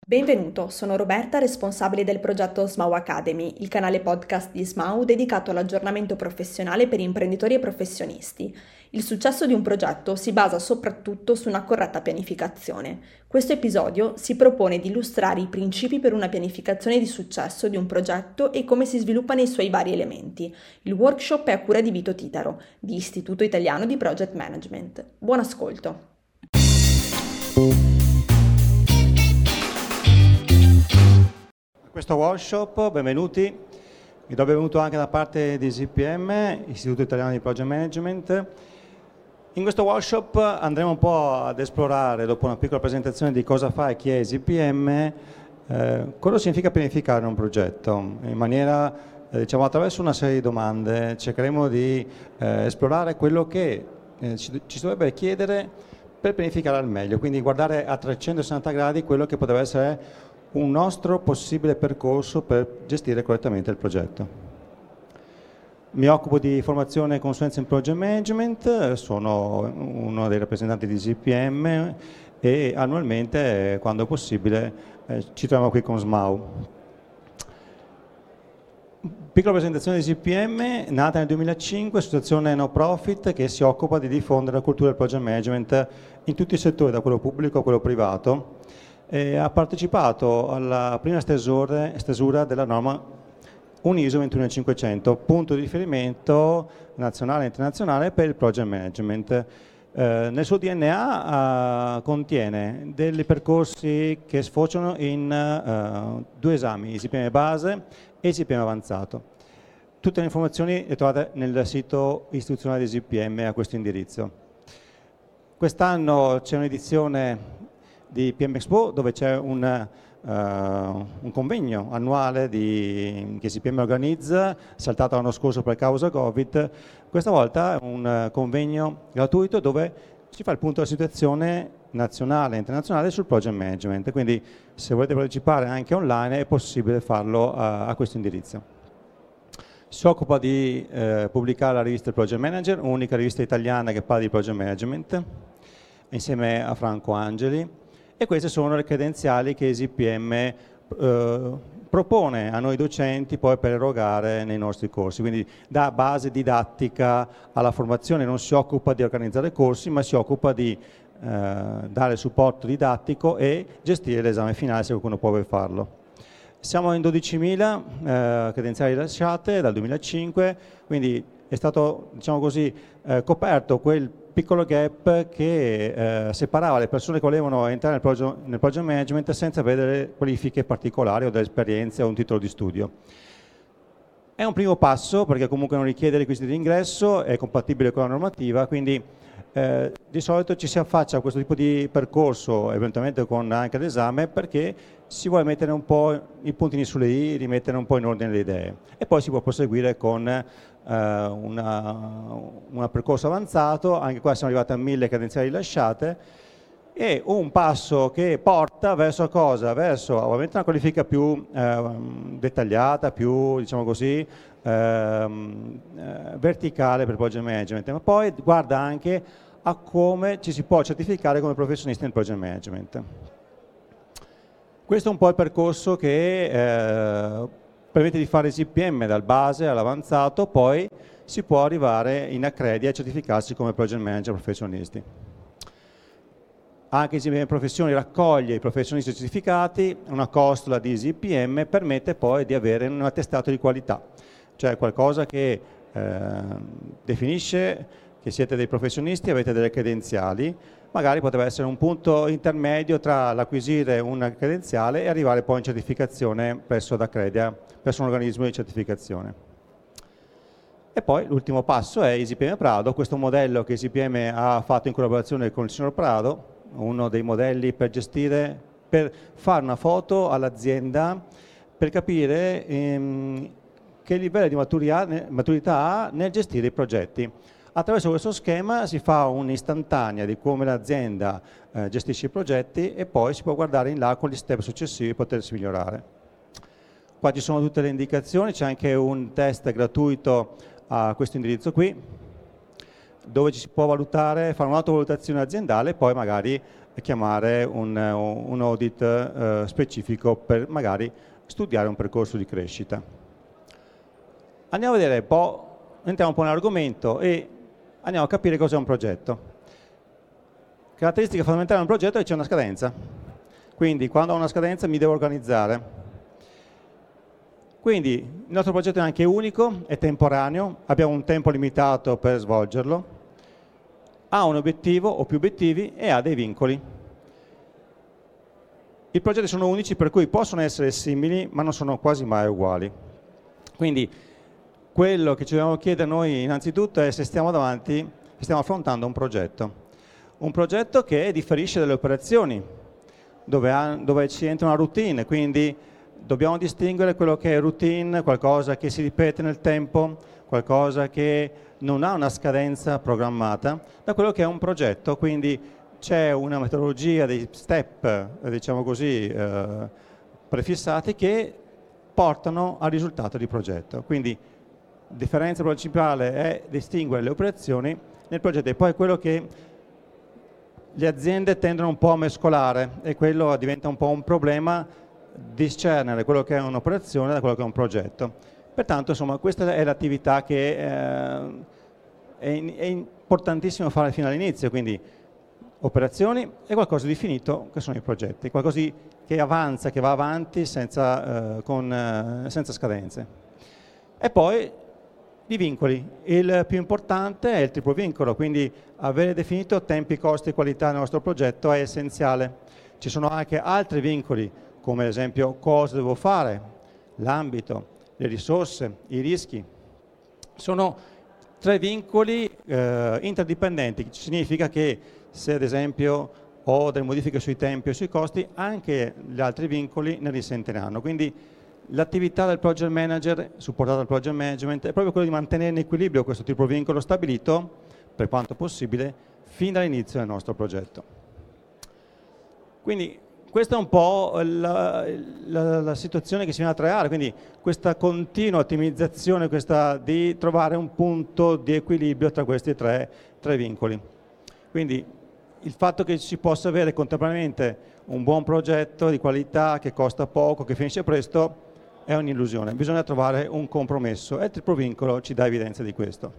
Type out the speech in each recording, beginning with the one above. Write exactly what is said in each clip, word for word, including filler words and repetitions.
Benvenuto, sono Roberta, responsabile del progetto SMAU Academy, il canale podcast di SMAU dedicato all'aggiornamento professionale per imprenditori e professionisti. Il successo di un progetto si basa soprattutto su una corretta pianificazione. Questo episodio si propone di illustrare i principi per una pianificazione di successo di un progetto e come si sviluppano i suoi vari elementi. Il workshop è a cura di Vito Titaro, di Istituto Italiano di Project Management. Buon ascolto! Questo workshop, benvenuti, vi do benvenuto anche da parte di I Z P M, Istituto Italiano di Project Management. In questo workshop andremo un po' ad esplorare, dopo una piccola presentazione di cosa fa e chi è I Z P M, eh, cosa significa pianificare un progetto, in maniera, eh, diciamo, attraverso una serie di domande. Cercheremo di eh, esplorare quello che eh, ci, ci si dovrebbe chiedere per pianificare al meglio, quindi guardare a trecentosessanta gradi quello che potrebbe essere un nostro possibile percorso per gestire correttamente il progetto. Mi occupo di formazione e consulenza in project management, sono uno dei rappresentanti di I Z P M e annualmente, quando è possibile, eh, ci troviamo qui con SMAU. Piccola presentazione di I Z P M, nata nel duemilacinque, associazione no profit che si occupa di diffondere la cultura del project management in tutti i settori, da quello pubblico a quello privato. E ha partecipato alla prima stesura, stesura della norma U N I S O ventunocinquecento, punto di riferimento nazionale e internazionale per il project management. Eh, nel suo D N A eh, contiene dei percorsi che sfociano in eh, due esami, I Z P M base e I Z P M avanzato. Tutte le informazioni le trovate nel sito istituzionale di I Z P M a questo indirizzo. Quest'anno c'è un'edizione di P M Expo dove c'è un, uh, un convegno annuale di, che I Z P M organizza, saltato l'anno scorso per causa Covid. Questa volta è un uh, convegno gratuito dove si fa il punto della situazione nazionale e internazionale sul project management, quindi se volete partecipare anche online è possibile farlo uh, a questo indirizzo. Si occupa di uh, pubblicare la rivista Project Manager, unica rivista italiana che parla di project management, insieme a Franco Angeli. E queste sono le credenziali che I Z P M eh, propone a noi docenti poi per erogare nei nostri corsi. Quindi da base didattica alla formazione, non si occupa di organizzare corsi, ma si occupa di eh, dare supporto didattico e gestire l'esame finale se qualcuno può farlo. Siamo in dodicimila eh, credenziali rilasciate dal duemilacinque, quindi è stato, diciamo così, eh, coperto quel piccolo gap che eh, separava le persone che volevano entrare nel, proge nel project management senza avere qualifiche particolari o delle esperienze o un titolo di studio. È un primo passo perché comunque non richiede requisiti di ingresso, è compatibile con la normativa, quindi eh, di solito ci si affaccia a questo tipo di percorso, eventualmente con anche l'esame, perché si vuole mettere un po' i puntini sulle i, rimettere un po' in ordine le idee e poi si può proseguire con un percorso avanzato. Anche qua siamo arrivati a mille credenziali rilasciate e un passo che porta verso cosa? Verso ovviamente una qualifica più eh, dettagliata, più, diciamo così, ehm, eh, verticale per il project management, ma poi guarda anche a come ci si può certificare come professionisti nel project management. Questo è un po' il percorso che eh, permette di fare I Z P M dal base all'avanzato, poi si può arrivare in accredi a certificarsi come project manager professionisti. Anche I Z P M Professioni raccoglie i professionisti certificati, una costola di I Z P M permette poi di avere un attestato di qualità, cioè qualcosa che eh, definisce che siete dei professionisti, avete delle credenziali. Magari potrebbe essere un punto intermedio tra l'acquisire una credenziale e arrivare poi in certificazione presso Accredia, presso un organismo di certificazione. E poi l'ultimo passo è I Z P M Prado, questo modello che I Z P M ha fatto in collaborazione con il signor Prado, uno dei modelli per gestire, per fare una foto all'azienda, per capire ehm, che livello di maturità ha nel gestire i progetti. Attraverso questo schema si fa un'istantanea di come l'azienda eh, gestisce i progetti e poi si può guardare in là con gli step successivi e potersi migliorare. Qua ci sono tutte le indicazioni, c'è anche un test gratuito a questo indirizzo qui, dove ci si può valutare, fare un'autovalutazione aziendale e poi magari chiamare un, un audit eh, specifico per magari studiare un percorso di crescita. Andiamo a vedere un po', entriamo un po' nell'argomento e andiamo a capire cos'è un progetto. Caratteristica fondamentale di un progetto è che c'è una scadenza, quindi quando ho una scadenza mi devo organizzare. Quindi il nostro progetto è anche unico, è temporaneo, abbiamo un tempo limitato per svolgerlo, ha un obiettivo o più obiettivi e ha dei vincoli. I progetti sono unici, per cui possono essere simili, ma non sono quasi mai uguali. Quindi quello che ci dobbiamo chiedere noi innanzitutto è se stiamo davanti, stiamo affrontando un progetto. Un progetto che differisce dalle operazioni, dove, ha, dove ci entra una routine, quindi dobbiamo distinguere quello che è routine, qualcosa che si ripete nel tempo, qualcosa che non ha una scadenza programmata, da quello che è un progetto, quindi c'è una metodologia, dei step, diciamo così, eh, prefissati che portano al risultato di progetto. Quindi la differenza principale è distinguere le operazioni nel progetto e poi quello che le aziende tendono un po' a mescolare e quello diventa un po' un problema discernere quello che è un'operazione da quello che è un progetto. Pertanto, insomma, questa è l'attività che eh, è, in, è importantissimo fare fino all'inizio, quindi operazioni e qualcosa di finito che sono i progetti, qualcosa che avanza, che va avanti senza, eh, con, eh, senza scadenze. E poi i vincoli. Il più importante è il triplo vincolo, quindi avere definito tempi, costi e qualità nel nostro progetto è essenziale. Ci sono anche altri vincoli, come ad esempio cosa devo fare, l'ambito, le risorse, i rischi. Sono tre vincoli eh, interdipendenti, significa che se ad esempio ho delle modifiche sui tempi o sui costi, anche gli altri vincoli ne risentiranno. Quindi l'attività del project manager, supportata dal project management, è proprio quello di mantenere in equilibrio questo triplo vincolo stabilito, per quanto possibile, fin dall'inizio del nostro progetto. Quindi questa è un po' la, la, la situazione che si viene a creare, quindi questa continua ottimizzazione, questa di trovare un punto di equilibrio tra questi tre, tre vincoli. Quindi il fatto che si possa avere contemporaneamente un buon progetto di qualità, che costa poco, che finisce presto, è un'illusione, bisogna trovare un compromesso e il triplo vincolo ci dà evidenza di questo.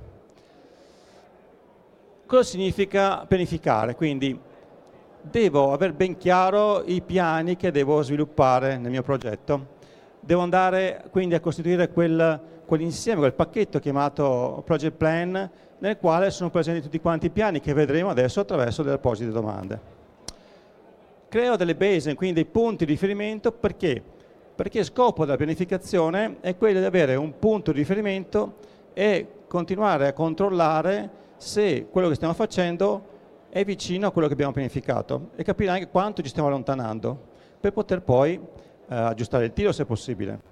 Cosa significa pianificare? Quindi devo aver ben chiaro i piani che devo sviluppare nel mio progetto, devo andare quindi a costituire quel, quell'insieme, quel pacchetto chiamato project plan, nel quale sono presenti tutti quanti i piani che vedremo adesso attraverso delle apposite domande. Creo delle baseline, quindi dei punti di riferimento, perché? Perché il scopo della pianificazione è quello di avere un punto di riferimento e continuare a controllare se quello che stiamo facendo è vicino a quello che abbiamo pianificato e capire anche quanto ci stiamo allontanando per poter poi eh, aggiustare il tiro se possibile.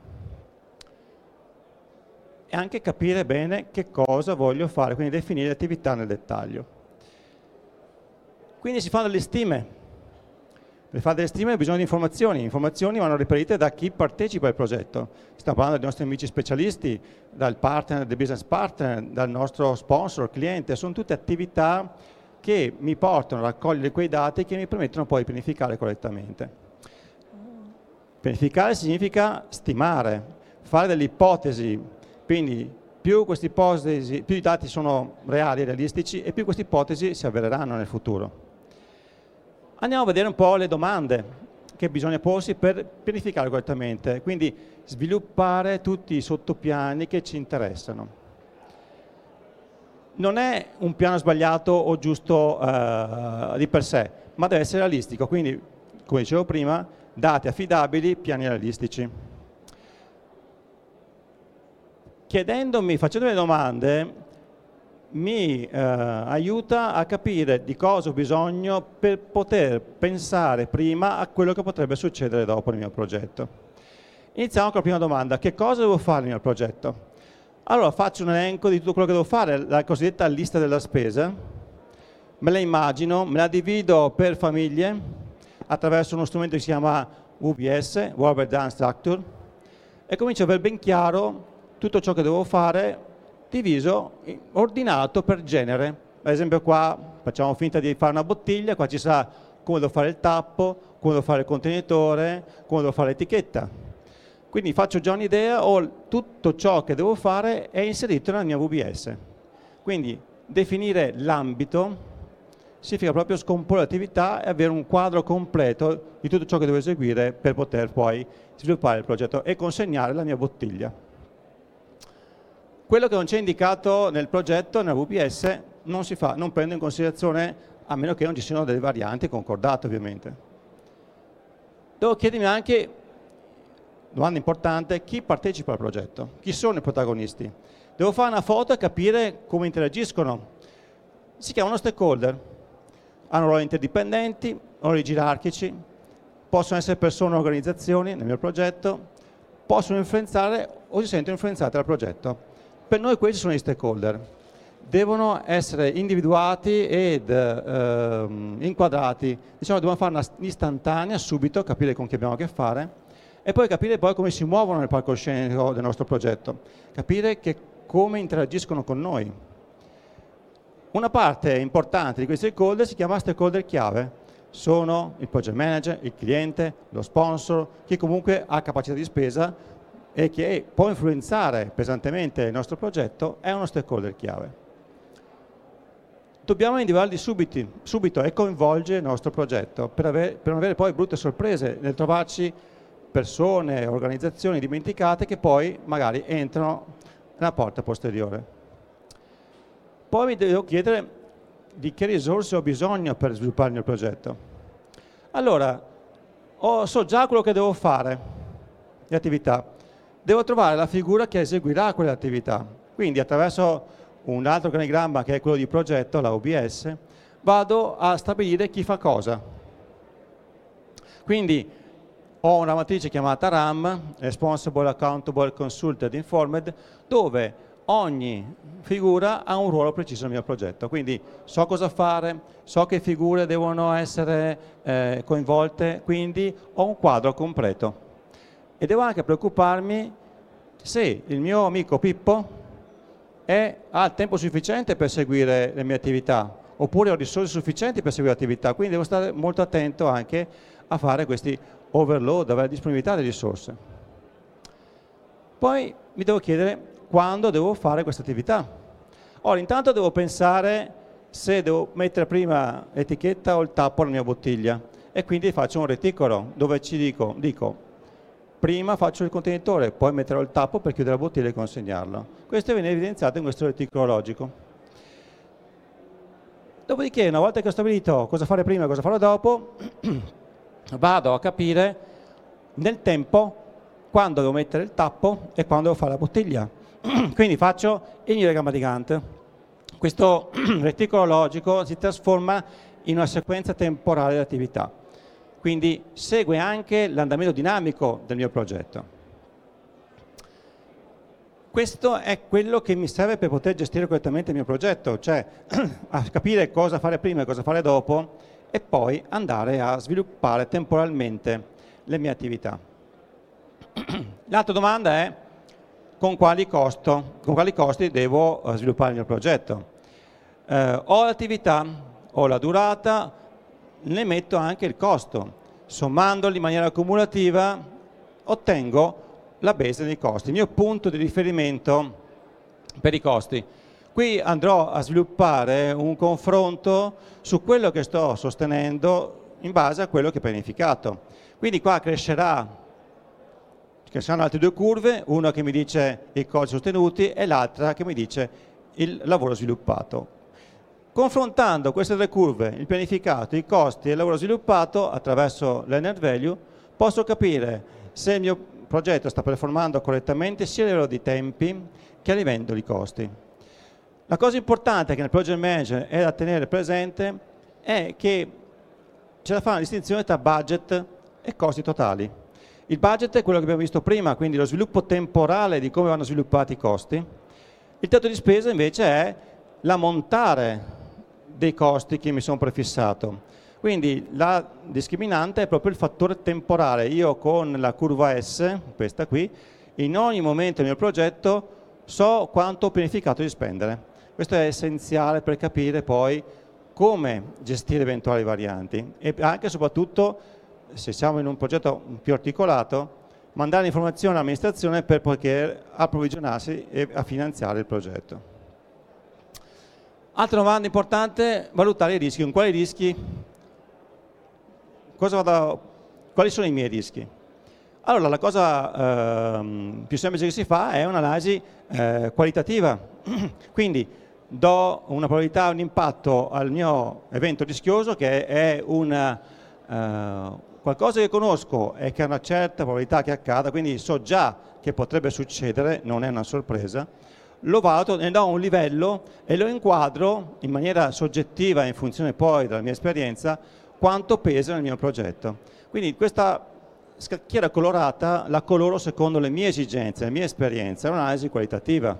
E anche capire bene che cosa voglio fare, quindi definire le attività nel dettaglio. Quindi si fanno delle stime. Per fare delle stime bisogna di informazioni, informazioni vanno reperite da chi partecipa al progetto. Stiamo parlando dei nostri amici specialisti, dal partner, del business partner, dal nostro sponsor, cliente, sono tutte attività che mi portano a raccogliere quei dati che mi permettono poi di pianificare correttamente. Pianificare significa stimare, fare delle ipotesi, quindi più queste ipotesi, più i dati sono reali e realistici e più queste ipotesi si avvereranno nel futuro. Andiamo a vedere un po' le domande che bisogna porsi per pianificare correttamente, quindi sviluppare tutti i sottopiani che ci interessano. Non è un piano sbagliato o giusto eh, di per sé, ma deve essere realistico, quindi, come dicevo prima, dati affidabili, piani realistici. Chiedendomi, facendo le domande, mi eh, aiuta a capire di cosa ho bisogno per poter pensare prima a quello che potrebbe succedere dopo nel mio progetto. Iniziamo con la prima domanda: che cosa devo fare nel mio progetto? Allora faccio un elenco di tutto quello che devo fare, la cosiddetta lista della spesa, me la immagino, me la divido per famiglie attraverso uno strumento che si chiama W B S, Work Breakdown Structure, e comincio a aver ben chiaro tutto ciò che devo fare diviso, ordinato per genere. Ad esempio qua facciamo finta di fare una bottiglia, qua ci sarà come devo fare il tappo, come devo fare il contenitore, come devo fare l'etichetta. Quindi faccio già un'idea, o tutto ciò che devo fare è inserito nella mia V B S. Quindi definire l'ambito significa proprio scomporre l'attività e avere un quadro completo di tutto ciò che devo eseguire per poter poi sviluppare il progetto e consegnare la mia bottiglia. Quello che non c'è indicato nel progetto, nella V B S, non si fa, non prendo in considerazione, a meno che non ci siano delle varianti concordate ovviamente. Devo chiedermi anche, domanda importante, chi partecipa al progetto? Chi sono i protagonisti? Devo fare una foto e capire come interagiscono. Si chiamano stakeholder. Hanno ruoli interdipendenti, ruoli gerarchici, possono essere persone o organizzazioni nel mio progetto, possono influenzare o si sentono influenzate dal progetto. Per noi questi sono gli stakeholder. Devono essere individuati ed eh, inquadrati. Diciamo, dobbiamo fare un'istantanea subito, capire con chi abbiamo a che fare e poi capire poi come si muovono nel palcoscenico del nostro progetto, capire che, come interagiscono con noi. Una parte importante di questi stakeholder si chiama stakeholder chiave. Sono il project manager, il cliente, lo sponsor, chi comunque ha capacità di spesa e che può influenzare pesantemente il nostro progetto, è uno stakeholder chiave. Dobbiamo individuarli subito, subito e coinvolgere il nostro progetto per, avere, per non avere poi brutte sorprese nel trovarci persone, organizzazioni dimenticate che poi magari entrano nella porta posteriore. Poi mi devo chiedere di che risorse ho bisogno per sviluppare il mio progetto. Allora, ho, so già quello che devo fare, le attività. Devo trovare la figura che eseguirà quelle attività. Quindi attraverso un altro organigramma che è quello di progetto, la O B S, vado a stabilire chi fa cosa. Quindi ho una matrice chiamata RAM, Responsible, Accountable, Consulted, Informed, dove ogni figura ha un ruolo preciso nel mio progetto, quindi so cosa fare, so che figure devono essere eh, coinvolte, quindi ho un quadro completo. E devo anche preoccuparmi se il mio amico Pippo è, ha il tempo sufficiente per seguire le mie attività, oppure ho risorse sufficienti per seguire l'attività, quindi devo stare molto attento anche a fare questi overload, avere disponibilità delle risorse. Poi mi devo chiedere quando devo fare questa attività. Ora, intanto devo pensare se devo mettere prima l'etichetta o il tappo alla mia bottiglia e quindi faccio un reticolo dove ci dico, dico prima faccio il contenitore, poi metterò il tappo per chiudere la bottiglia e consegnarlo. Questo viene evidenziato in questo reticolo logico. Dopodiché, una volta che ho stabilito cosa fare prima e cosa fare dopo, vado a capire nel tempo quando devo mettere il tappo e quando devo fare la bottiglia. Quindi faccio il mio diagramma di Gantt. Questo reticolo logico si trasforma in una sequenza temporale di attività, quindi segue anche l'andamento dinamico del mio progetto. Questo è quello che mi serve per poter gestire correttamente il mio progetto, cioè a capire cosa fare prima e cosa fare dopo e poi andare a sviluppare temporalmente le mie attività. L'altra domanda è con quali, costo, con quali costi devo sviluppare il mio progetto. Eh, ho l'attività, ho la durata, ne metto anche il costo. Sommandoli in maniera cumulativa ottengo la base dei costi, il mio punto di riferimento per i costi. Qui andrò a sviluppare un confronto su quello che sto sostenendo in base a quello che ho pianificato. Quindi qua crescerà che saranno altre due curve, una che mi dice i costi sostenuti e l'altra che mi dice il lavoro sviluppato. Confrontando queste tre curve, il pianificato, i costi e il lavoro sviluppato attraverso l'earned value, posso capire se il mio progetto sta performando correttamente sia a livello di tempi che a livello di costi. La cosa importante che nel project manager è da tenere presente è che c'è da fare una distinzione tra budget e costi totali. Il budget è quello che abbiamo visto prima, quindi lo sviluppo temporale di come vanno sviluppati i costi. Il tetto di spesa invece è l'ammontare dei costi che mi sono prefissato. Quindi la discriminante è proprio il fattore temporale. Io con la curva S, questa qui, in ogni momento del mio progetto so quanto ho pianificato di spendere. Questo è essenziale per capire poi come gestire eventuali varianti e anche e soprattutto, se siamo in un progetto più articolato, mandare informazioni all'amministrazione per poter approvvigionarsi e a finanziare il progetto. Altra domanda importante, valutare i rischi. Con quali rischi? Cosa vado, quali sono i miei rischi? Allora, la cosa eh, più semplice che si fa è un'analisi eh, qualitativa. Quindi do una probabilità, un impatto al mio evento rischioso che è una, eh, qualcosa che conosco e che ha una certa probabilità che accada, quindi so già che potrebbe succedere, non è una sorpresa. Lo valuto, ne do un livello e lo inquadro in maniera soggettiva in funzione poi della mia esperienza quanto pesa nel mio progetto. Quindi questa scacchiera colorata la coloro secondo le mie esigenze, le mie esperienze, è un'analisi qualitativa.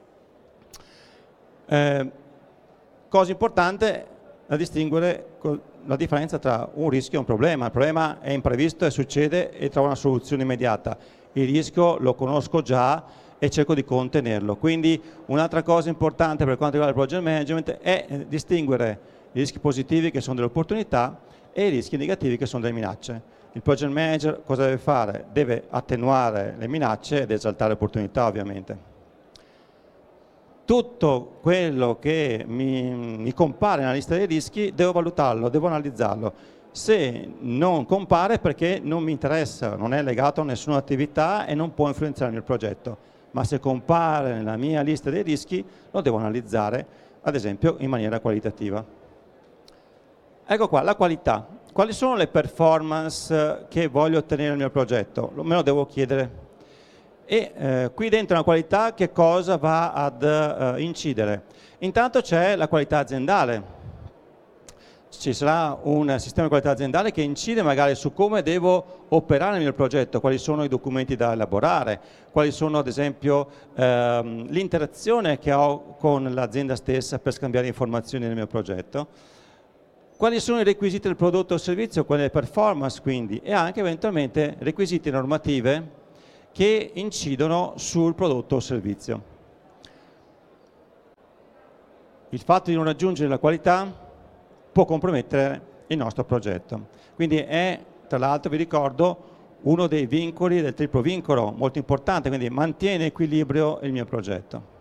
Eh, cosa importante da distinguere la differenza tra un rischio e un problema. Il problema è imprevisto e succede e trovo una soluzione immediata. Il rischio lo conosco già e cerco di contenerlo. Quindi un'altra cosa importante per quanto riguarda il project management è distinguere i rischi positivi che sono delle opportunità e i rischi negativi che sono delle minacce. Il project manager cosa deve fare? Deve attenuare le minacce ed esaltare le opportunità, ovviamente. Tutto quello che mi, mi compare nella lista dei rischi devo valutarlo, devo analizzarlo. Se non compare perché non mi interessa, non è legato a nessuna attività e non può influenzare il mio progetto, ma se compare nella mia lista dei rischi lo devo analizzare, ad esempio in maniera qualitativa. Ecco qua, la qualità. Quali sono le performance che voglio ottenere nel mio progetto? Me lo devo chiedere. E eh, qui dentro la qualità che cosa va ad uh, incidere? Intanto c'è la qualità aziendale. Ci sarà un sistema di qualità aziendale che incide magari su come devo operare nel mio progetto, quali sono i documenti da elaborare, quali sono ad esempio ehm, l'interazione che ho con l'azienda stessa per scambiare informazioni nel mio progetto, quali sono i requisiti del prodotto o servizio, quelle performance quindi, e anche eventualmente requisiti normative che incidono sul prodotto o servizio. Il fatto di non raggiungere la qualità può compromettere il nostro progetto. Quindi è, tra l'altro vi ricordo, uno dei vincoli del triplo vincolo, molto importante, quindi mantiene equilibrio il mio progetto.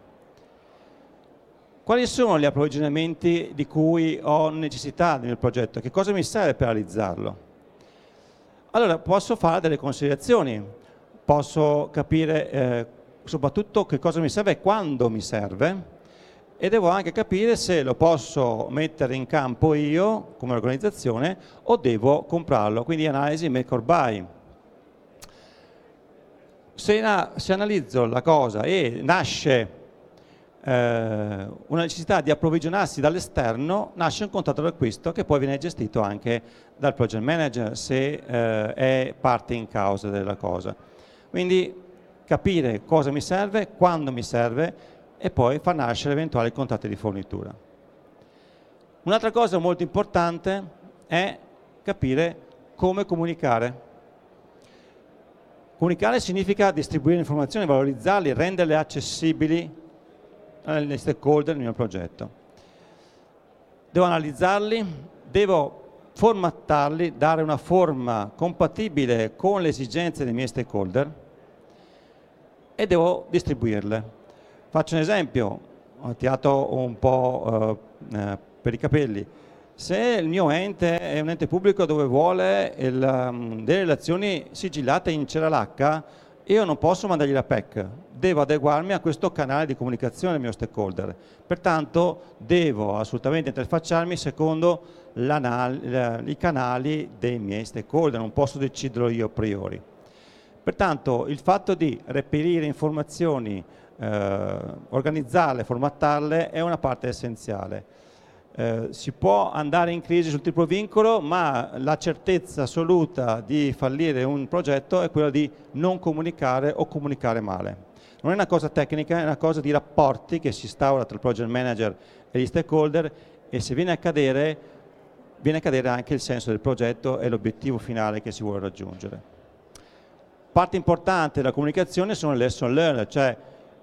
Quali sono gli approvvigionamenti di cui ho necessità nel mio progetto? Che cosa mi serve per realizzarlo? Allora, posso fare delle considerazioni, posso capire eh, soprattutto che cosa mi serve e quando mi serve, e devo anche capire se lo posso mettere in campo io come organizzazione o devo comprarlo, quindi analisi make or buy. Se, na, se analizzo la cosa e nasce eh, una necessità di approvvigionarsi dall'esterno, nasce un contratto d'acquisto che poi viene gestito anche dal project manager se eh, è parte in causa della cosa. Quindi capire cosa mi serve, quando mi serve, e poi far nascere eventuali contratti di fornitura. Un'altra cosa molto importante è capire come comunicare. Comunicare significa distribuire informazioni, valorizzarle, renderle accessibili agli stakeholder nel mio progetto. Devo analizzarli, devo formattarli, dare una forma compatibile con le esigenze dei miei stakeholder e devo distribuirle. Faccio un esempio, ho tirato un po' eh, per i capelli. Se il mio ente è un ente pubblico dove vuole il, um, delle relazioni sigillate in ceralacca, io non posso mandargli la P E C, devo adeguarmi a questo canale di comunicazione del mio stakeholder. Pertanto devo assolutamente interfacciarmi secondo i canali dei miei stakeholder, non posso deciderlo io a priori. Pertanto il fatto di reperire informazioni, Eh, organizzarle, formattarle è una parte essenziale. Eh, si può andare in crisi sul triplo vincolo, ma la certezza assoluta di fallire un progetto è quella di non comunicare o comunicare male. Non è una cosa tecnica, è una cosa di rapporti che si instaura tra il project manager e gli stakeholder, e se viene a cadere, viene a cadere anche il senso del progetto e l'obiettivo finale che si vuole raggiungere. Parte importante della comunicazione sono le lesson learned, cioè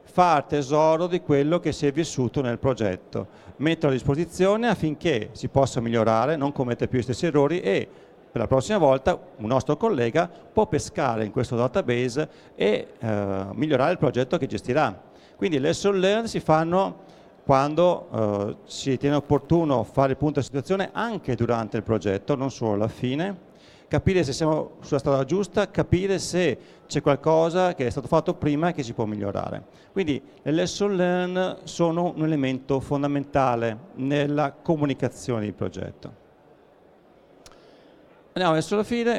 far tesoro di quello che si è vissuto nel progetto, metterlo a disposizione affinché si possa migliorare, non commettere più gli stessi errori e per la prossima volta un nostro collega può pescare in questo database e eh, migliorare il progetto che gestirà. Quindi le lesson learned si fanno quando eh, si ritiene opportuno fare il punto della situazione anche durante il progetto, non solo alla fine, capire se siamo sulla strada giusta, capire se c'è qualcosa che è stato fatto prima e che si può migliorare. Quindi le lesson learned sono un elemento fondamentale nella comunicazione di progetto. Andiamo verso la fine.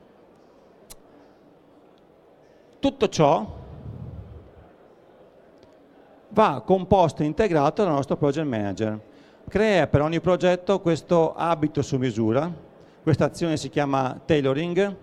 Tutto ciò va composto e integrato dal nostro project manager. Crea per ogni progetto questo abito su misura, questa azione si chiama tailoring,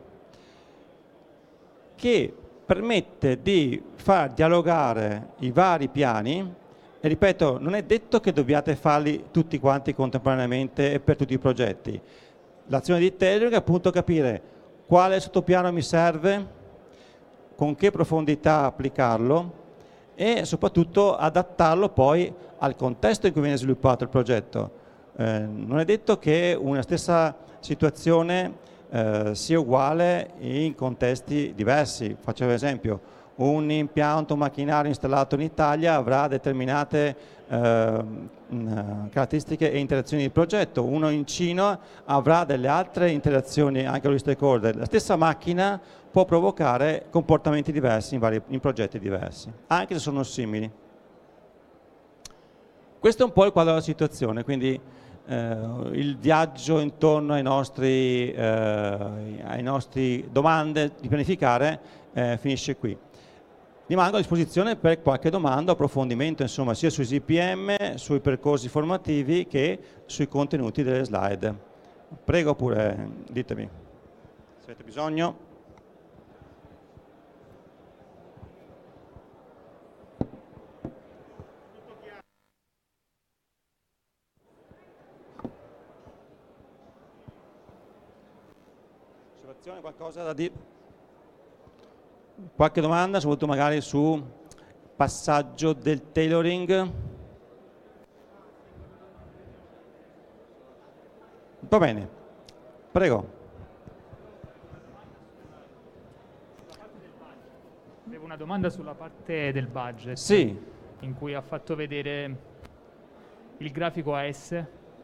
che permette di far dialogare i vari piani e ripeto, non è detto che dobbiate farli tutti quanti contemporaneamente e per tutti i progetti. L'azione di tailoring è appunto capire quale sottopiano mi serve, con che profondità applicarlo e soprattutto adattarlo poi al contesto in cui viene sviluppato il progetto. Eh, non è detto che una stessa situazione eh, sia uguale in contesti diversi. Faccio un esempio, un impianto macchinario installato in Italia avrà determinate eh, caratteristiche e interazioni di progetto, uno in Cina avrà delle altre interazioni anche con gli stakeholder. La stessa macchina può provocare comportamenti diversi in, vari, in progetti diversi, anche se sono simili. Questo è un po' il quadro della situazione, quindi eh, il viaggio intorno ai nostri, eh, ai nostri domande di pianificare eh, finisce qui. Rimango a disposizione per qualche domanda o approfondimento, insomma, sia sui Z P M, sui percorsi formativi che sui contenuti delle slide. Prego pure, ditemi se avete bisogno. Osservazione, qualcosa da dire? Qualche domanda, soprattutto magari su passaggio del tailoring? Va bene, prego. Avevo una domanda sulla parte del budget. Sì. In cui ha fatto vedere il grafico A S.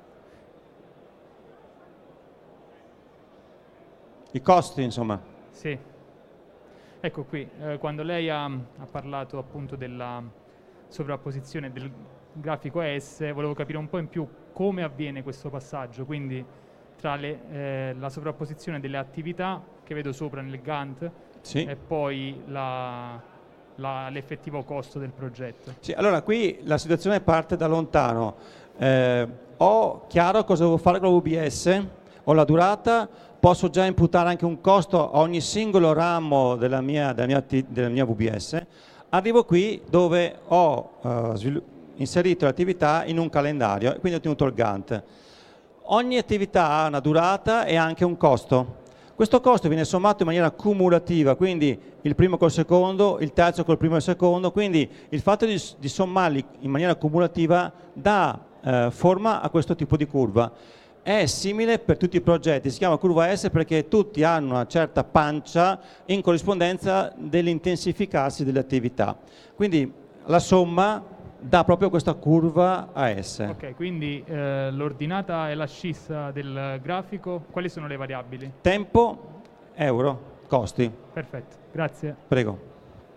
I costi, insomma. Sì. Ecco qui, eh, quando lei ha, ha parlato appunto della sovrapposizione del grafico A S, volevo capire un po' in più come avviene questo passaggio, quindi tra le, eh, la sovrapposizione delle attività che vedo sopra nel Gantt Sì. e poi la, la, l'effettivo costo del progetto. Sì, allora qui la situazione parte da lontano. Eh, ho chiaro cosa devo fare con l'U B S, ho la durata, posso già imputare anche un costo a ogni singolo ramo della mia, della mia, della mia V B S. Arrivo qui dove ho uh, inserito l'attività in un calendario e quindi ho ottenuto il Gantt. Ogni attività ha una durata e anche un costo. Questo costo viene sommato in maniera cumulativa, quindi il primo col secondo, il terzo col primo e il secondo, quindi il fatto di, di sommarli in maniera cumulativa dà eh, forma a questo tipo di curva. È simile per tutti i progetti, si chiama curva S perché tutti hanno una certa pancia in corrispondenza dell'intensificarsi delle attività. Quindi la somma dà proprio questa curva A S. Ok, quindi eh, l'ordinata e l'ascissa del grafico, quali sono le variabili? Tempo, euro, costi. Perfetto, grazie. Prego.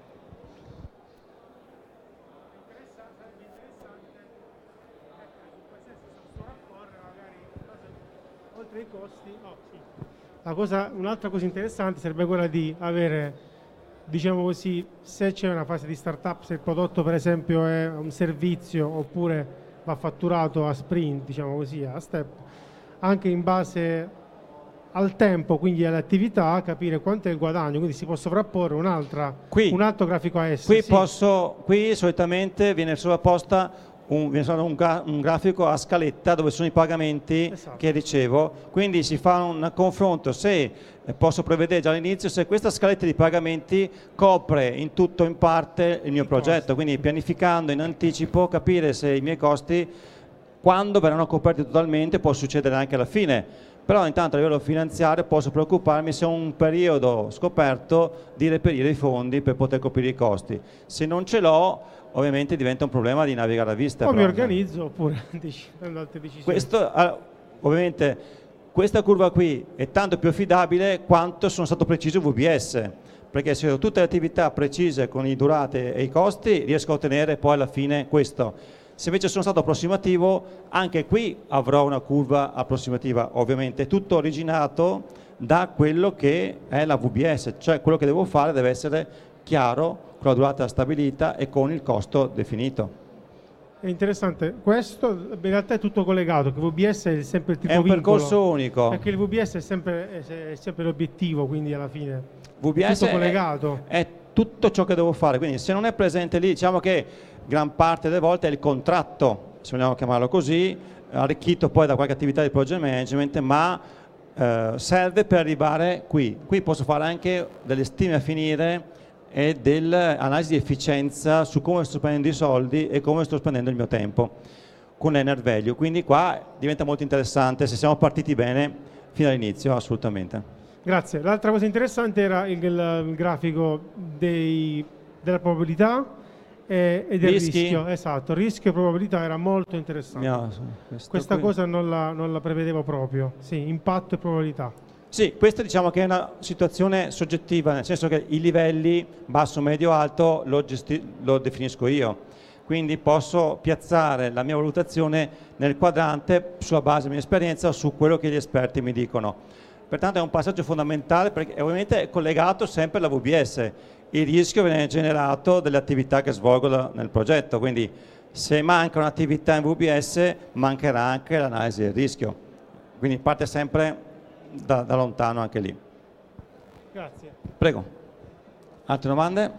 Oltre ai costi, oh, sì. La cosa, un'altra cosa interessante sarebbe quella di avere, diciamo così, se c'è una fase di startup, se il prodotto per esempio è un servizio oppure va fatturato a sprint, diciamo così, a step, anche in base al tempo, quindi alle attività, capire quanto è il guadagno, quindi si può sovrapporre un'altra, Qui, un altro grafico A S. qui, sì. posso, qui solitamente viene sovrapposta un, un, gra- un grafico a scaletta dove sono i pagamenti esatto. che ricevo, quindi si fa un confronto se eh, posso prevedere già all'inizio se questa scaletta di pagamenti copre in tutto o in parte il mio I progetto, costi. Quindi pianificando in anticipo capire se i miei costi quando verranno coperti totalmente, può succedere anche alla fine, però intanto a livello finanziario posso preoccuparmi se ho un periodo scoperto di reperire i fondi per poter coprire i costi. Se non ce l'ho, ovviamente diventa un problema di navigare a vista. O però, mi organizzo oppure prendo altre decisioni. Questo, ovviamente, questa curva qui è tanto più affidabile quanto sono stato preciso V B S, perché se ho tutte le attività precise con i durate e i costi, riesco a ottenere poi alla fine questo. Se invece sono stato approssimativo, anche qui avrò una curva approssimativa, ovviamente tutto originato da quello che è la V B S, cioè quello che devo fare deve essere chiaro, con la durata stabilita e con il costo definito. È interessante, questo in realtà è tutto collegato, che V B S è sempre il tipo è un vincolo, percorso unico. perché il V B S è sempre, è sempre l'obiettivo, quindi alla fine V B S è tutto collegato. È, è tutto ciò che devo fare, quindi se non è presente lì, diciamo che gran parte delle volte è il contratto, se vogliamo chiamarlo così, arricchito poi da qualche attività di project management, ma eh, serve per arrivare qui. Qui posso fare anche delle stime a finire e dell'analisi di efficienza su come sto spendendo i soldi e come sto spendendo il mio tempo con l'ener value. Quindi qua diventa molto interessante se siamo partiti bene fino all'inizio, assolutamente. Grazie. L'altra cosa interessante era il, il, il grafico dei, della probabilità e, e del Rischi. rischio. Esatto, rischio e probabilità era molto interessante. No, Questa qui. cosa non la, non la prevedevo proprio. Sì, impatto e probabilità. Sì, questa diciamo che è una situazione soggettiva, nel senso che i livelli basso, medio, alto lo, gesti- lo definisco io. Quindi posso piazzare la mia valutazione nel quadrante sulla base della mia esperienza o su quello che gli esperti mi dicono. Pertanto è un passaggio fondamentale perché ovviamente è collegato sempre alla V B S. Il rischio viene generato dalle attività che svolgo nel progetto, quindi se manca un'attività in V B S mancherà anche l'analisi del rischio. Quindi parte sempre da, da lontano anche lì. Grazie. Prego. Altre domande?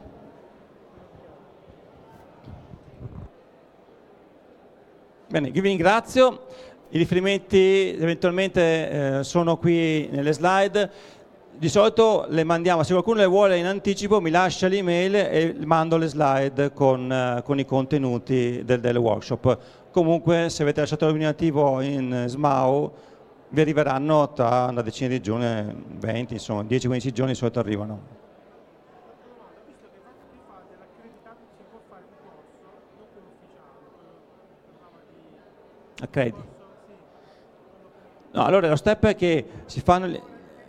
Bene, io vi ringrazio. I riferimenti eventualmente eh, sono qui nelle slide. Di solito le mandiamo, se qualcuno le vuole in anticipo mi lascia l'email e mando le slide con, eh, con i contenuti del, del workshop. Comunque se avete lasciato l'ordinativo in S M A U vi arriveranno tra una decina di giorni, venti, insomma dieci quindici giorni di solito arrivano. Accrediti. No, allora lo step è che si fanno le...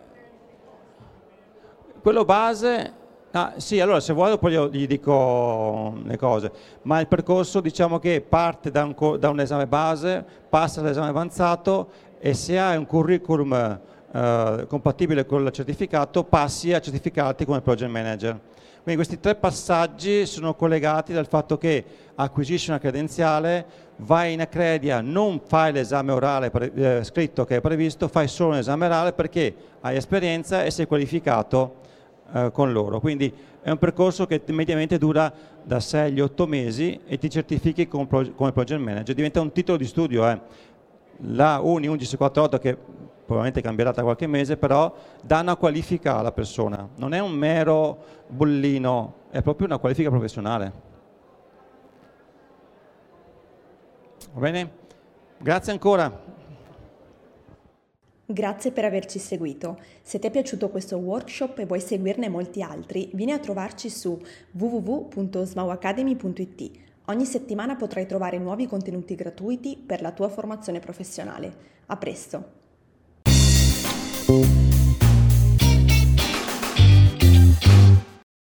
quello base, ah, sì, allora se vuoi poi gli dico le cose, ma il percorso diciamo che parte da un, da un esame base, passa all'esame avanzato e se hai un curriculum eh, compatibile con il certificato passi a certificarti come project manager. Quindi questi tre passaggi sono collegati dal fatto che acquisisci una credenziale, vai in Accredia, non fai l'esame orale pre- eh, scritto che è previsto, fai solo un esame orale perché hai esperienza e sei qualificato eh, con loro. Quindi è un percorso che mediamente dura da sei agli otto mesi e ti certifichi come, pro- come project manager. Diventa un titolo di studio. Eh. La Uni undici quarantotto che probabilmente cambierà tra qualche mese, però dà una qualifica alla persona. Non è un mero bollino, è proprio una qualifica professionale. Va bene? Grazie ancora. Grazie per averci seguito. Se ti è piaciuto questo workshop e vuoi seguirne molti altri, vieni a trovarci su w w w punto smauacademy punto i t. Ogni settimana potrai trovare nuovi contenuti gratuiti per la tua formazione professionale. A presto!